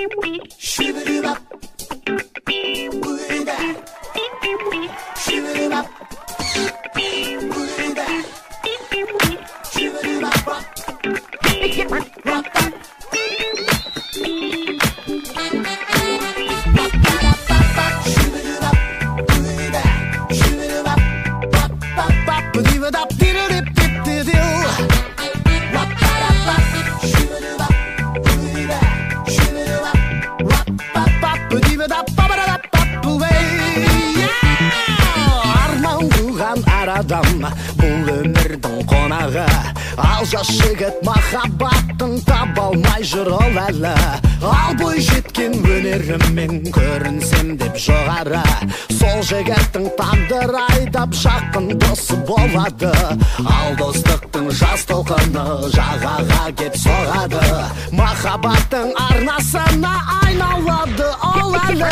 Бұл өмірдің қонағы ал жас жігіт махаббатын таба алмай жүр ол әлі ал бой жеткен өнеріммен көрінсем деп жоғары сол жігіттің тағдыры айдап жақын досы болады ал достықтың жас толқыны жағаға кеп соғады махаббаттың арнасына айналады ол әлі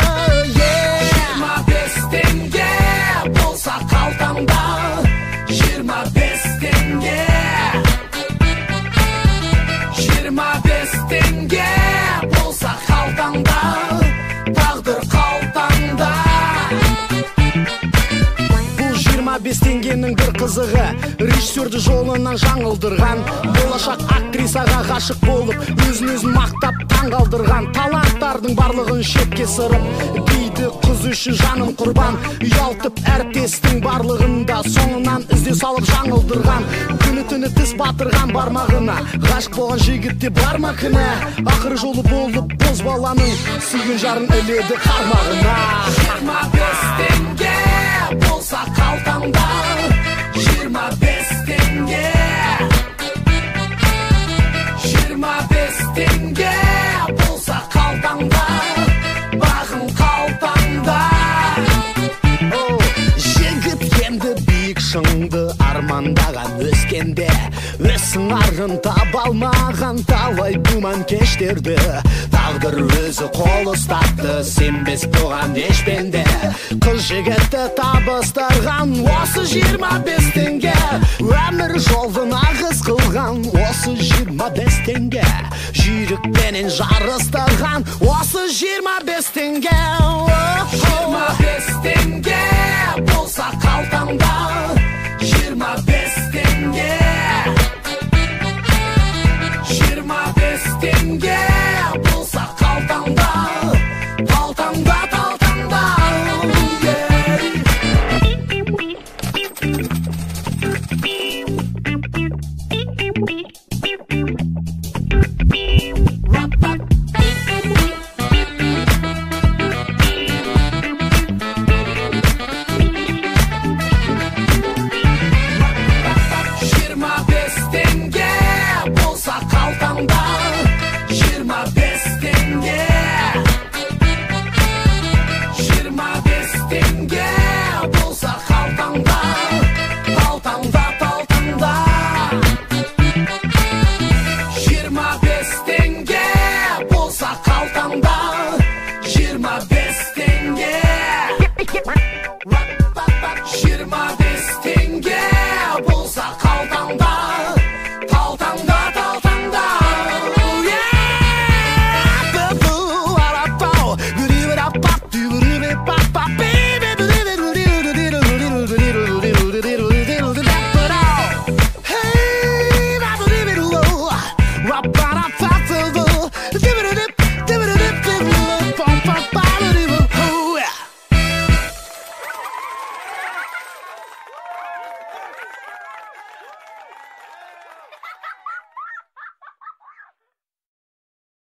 25 теңге болса қалтамда 25 теңге 25 теңге болса қалтаңда тағдыр қалтаңда бұл 25 теңгенің бір қызығы режиссерді жолынан жаңылдырған болашақ актрисаға ғашық болып өзін мақтап таңғалдырған таланттардың барлығын шетке сырып дейді қыз үшін жаным құрбан ұялтып әріптестің барлығында соңынан ізде салып жаңылдырған күні түні тіс батырған бармағына ғашық болған жігітте бар ма кінә ақыры жолы болып боз баланың сүйген жарын іледі қармағына 25 теңге болса қалтамда 25 теңге 25 теңге болса қалтамда бағым қалтамда жігіт енді биік шыңды армандаған өскенде өз сыңарын таба алмаған талай думан кештерді тағдыр өзі қол ұстатты сенбес бұған ешпенде қыз жігітті табыстырған осы 25 теңге өмір жолын ағыс қылған осы 25 теңге жүйрікпенен жарыстырған осы 25 теңге